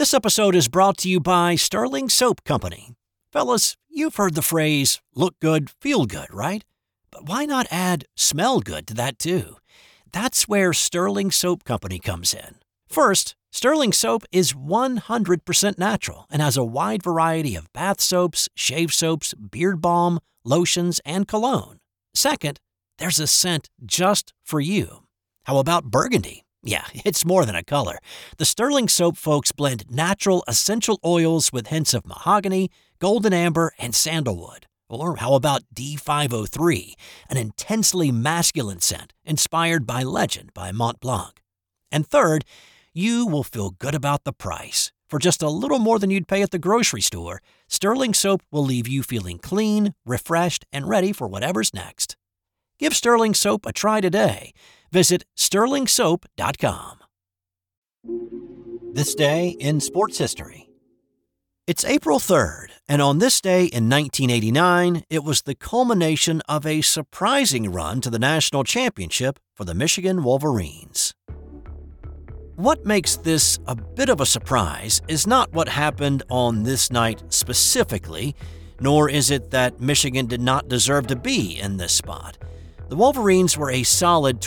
This episode is brought to you by Sterling Soap Company. Fellas, you've heard the phrase, look good, feel good, right? But why not add smell good to that too? That's where Sterling Soap Company comes in. First, Sterling Soap is 100% natural and has a wide variety of bath soaps, shave soaps, beard balm, lotions, and cologne. Second, there's a scent just for you. How about burgundy? Yeah, it's more than a color. The Sterling Soap folks blend natural essential oils with hints of mahogany, golden amber, and sandalwood. Or how about D503, an intensely masculine scent inspired by Legend by Mont Blanc. And third, you will feel good about the price. For just a little more than you'd pay at the grocery store, Sterling Soap will leave you feeling clean, refreshed, and ready for whatever's next. Give Sterling Soap a try today. Visit sterlingsoap.com. This day in sports history. It's April 3rd, and on this day in 1989, it was the culmination of a surprising run to the national championship for the Michigan Wolverines. What makes this a bit of a surprise is not what happened on this night specifically, nor is it that Michigan did not deserve to be in this spot. The Wolverines were a solid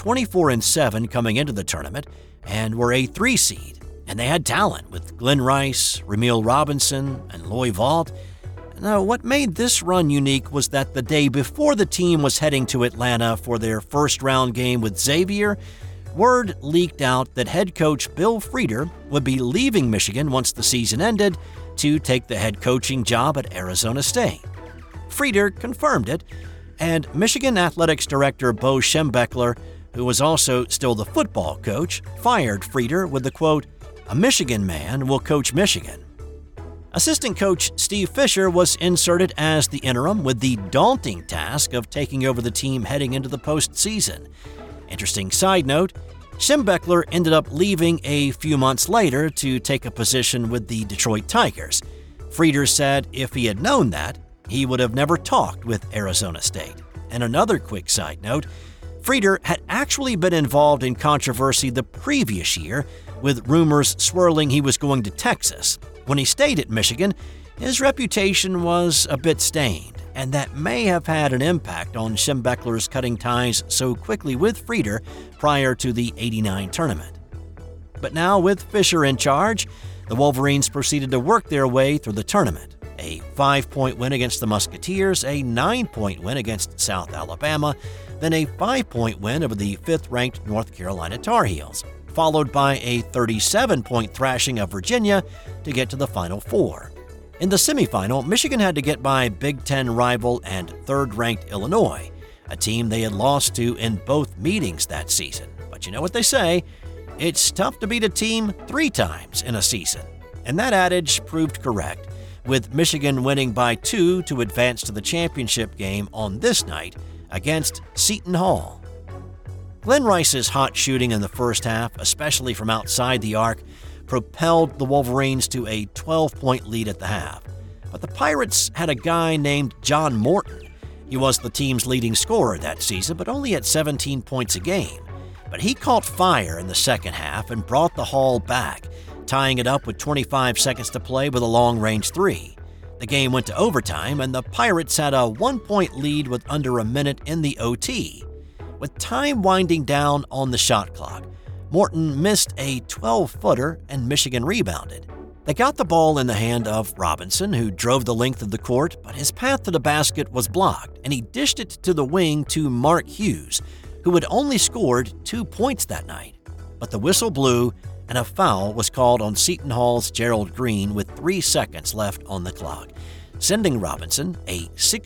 24-7 coming into the tournament and were a 3 seed, and they had talent with Glenn Rice, Ramil Robinson, and Loy Vaught. Now, what made this run unique was that the day before the team was heading to Atlanta for their first-round game with Xavier, word leaked out that head coach Bill Frieder would be leaving Michigan once the season ended to take the head coaching job at Arizona State. Frieder confirmed it, and Michigan Athletics Director Bo Schembechler, who was also still the football coach, fired Frieder with the quote, "A Michigan man will coach Michigan." Assistant coach Steve Fisher was inserted as the interim with the daunting task of taking over the team heading into the postseason. Interesting side note, Schembechler ended up leaving a few months later to take a position with the Detroit Tigers. Frieder said if he had known that, he would have never talked with Arizona State. And another quick side note, Frieder had actually been involved in controversy the previous year, with rumors swirling he was going to Texas. When he stayed at Michigan, his reputation was a bit stained, and that may have had an impact on Schembechler's cutting ties so quickly with Frieder prior to the '89 tournament. But now, with Fisher in charge, the Wolverines proceeded to work their way through the tournament. A 5-point win against the Musketeers, a 9-point win against South Alabama, then a 5-point win over the 5th-ranked North Carolina Tar Heels, followed by a 37-point thrashing of Virginia to get to the Final Four. In the semifinal, Michigan had to get by Big Ten rival and 3rd-ranked Illinois, a team they had lost to in both meetings that season. But you know what they say, it's tough to beat a team 3 times in a season. And that adage proved correct, with Michigan winning by 2 to advance to the championship game on this night against Seton Hall. Glenn Rice's hot shooting in the first half, especially from outside the arc, propelled the Wolverines to a 12-point lead at the half. But the Pirates had a guy named John Morton. He was the team's leading scorer that season, but only at 17 points a game. But he caught fire in the second half and brought the Haul back, tying it up with 25 seconds to play with a long-range 3. The game went to overtime, and the Pirates had a 1-point lead with under a minute in the OT. With time winding down on the shot clock, Morton missed a 12-footer and Michigan rebounded. They got the ball in the hand of Robinson, who drove the length of the court, but his path to the basket was blocked, and he dished it to the wing to Mark Hughes, who had only scored 2 points that night. But the whistle blew, and a foul was called on Seton Hall's Gerald Green with 3 seconds left on the clock, sending Robinson, a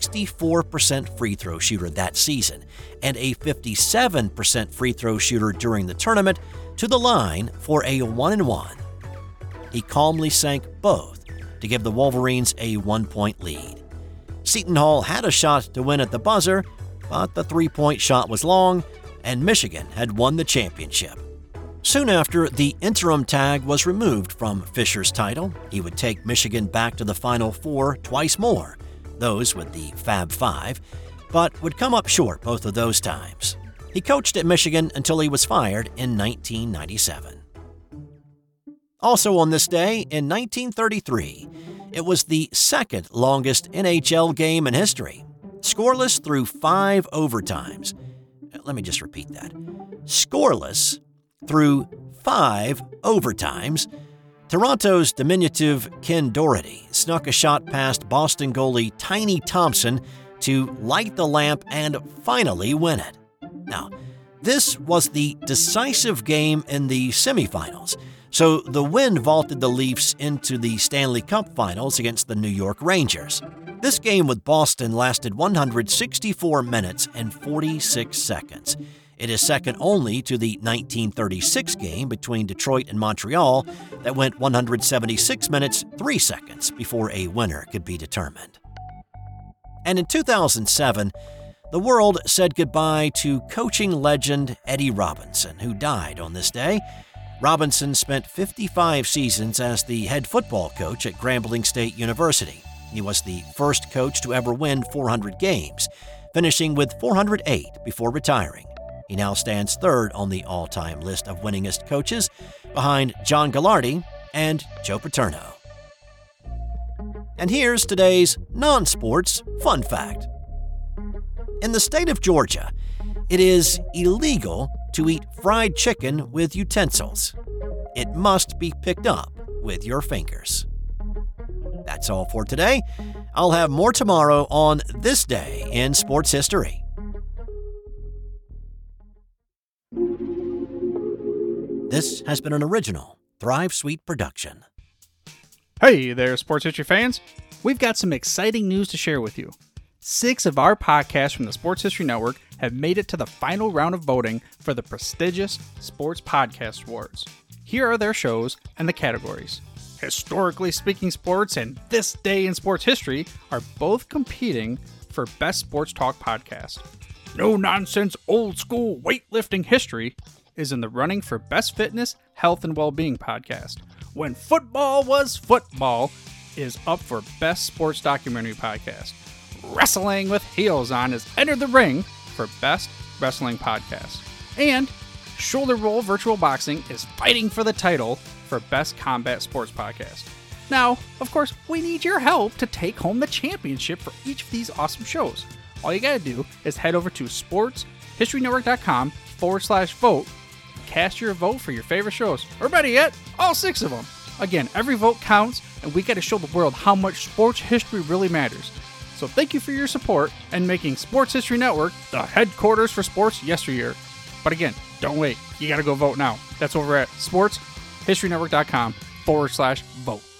64% free throw shooter that season and a 57% free throw shooter during the tournament, to the line for a 1-and-1. He calmly sank both to give the Wolverines a 1-point lead. Seton Hall had a shot to win at the buzzer, but the 3-point shot was long, and Michigan had won the championship. Soon after, the interim tag was removed from Fisher's title. He would take Michigan back to the Final Four twice more, those with the Fab Five, but would come up short both of those times. He coached at Michigan until he was fired in 1997. Also on this day, in 1933, it was the second longest NHL game in history, scoreless through 5 overtimes. Let me just repeat that. Scoreless through 5 overtimes. Toronto's diminutive Ken Doherty snuck a shot past Boston goalie Tiny Thompson to light the lamp and finally win it. Now, this was the decisive game in the semifinals, so the win vaulted the Leafs into the Stanley Cup Finals against the New York Rangers. This game with Boston lasted 164 minutes and 46 seconds. It is second only to the 1936 game between Detroit and Montreal that went 176 minutes, 3 seconds before a winner could be determined. And in 2007, the world said goodbye to coaching legend Eddie Robinson, who died on this day. Robinson spent 55 seasons as the head football coach at Grambling State University. He was the first coach to ever win 400 games, finishing with 408 before retiring. He now stands third on the all-time list of winningest coaches, behind John Gagliardi and Joe Paterno. And here's today's non-sports fun fact. In the state of Georgia, it is illegal to eat fried chicken with utensils. It must be picked up with your fingers. That's all for today. I'll have more tomorrow on This Day in Sports History. This has been an original Thrive Suite production. Hey there, sports history fans. We've got some exciting news to share with you. 6 of our podcasts from the Sports History Network have made it to the final round of voting for the prestigious Sports Podcast Awards. Here are their shows and the categories. Historically Speaking Sports and This Day in Sports History are both competing for Best Sports Talk Podcast. No Nonsense Old School Weightlifting History is in the running for Best Fitness, Health, and Wellbeing Podcast. When Football Was Football is up for Best Sports Documentary Podcast. Wrestling with Heels On has entered the ring for Best Wrestling Podcast. And Shoulder Roll Virtual Boxing is fighting for the title for Best Combat Sports Podcast. Now, of course, we need your help to take home the championship for each of these awesome shows. All you gotta do is head over to sportshistorynetwork.com/vote. Cast your vote for your favorite shows, or better yet, all 6 of them. Again, every vote counts, and we gotta show the world how much sports history really matters. So thank you for your support and making Sports History Network the headquarters for sports yesteryear. But again, don't wait. You gotta go vote now. That's over at sportshistorynetwork.com/vote.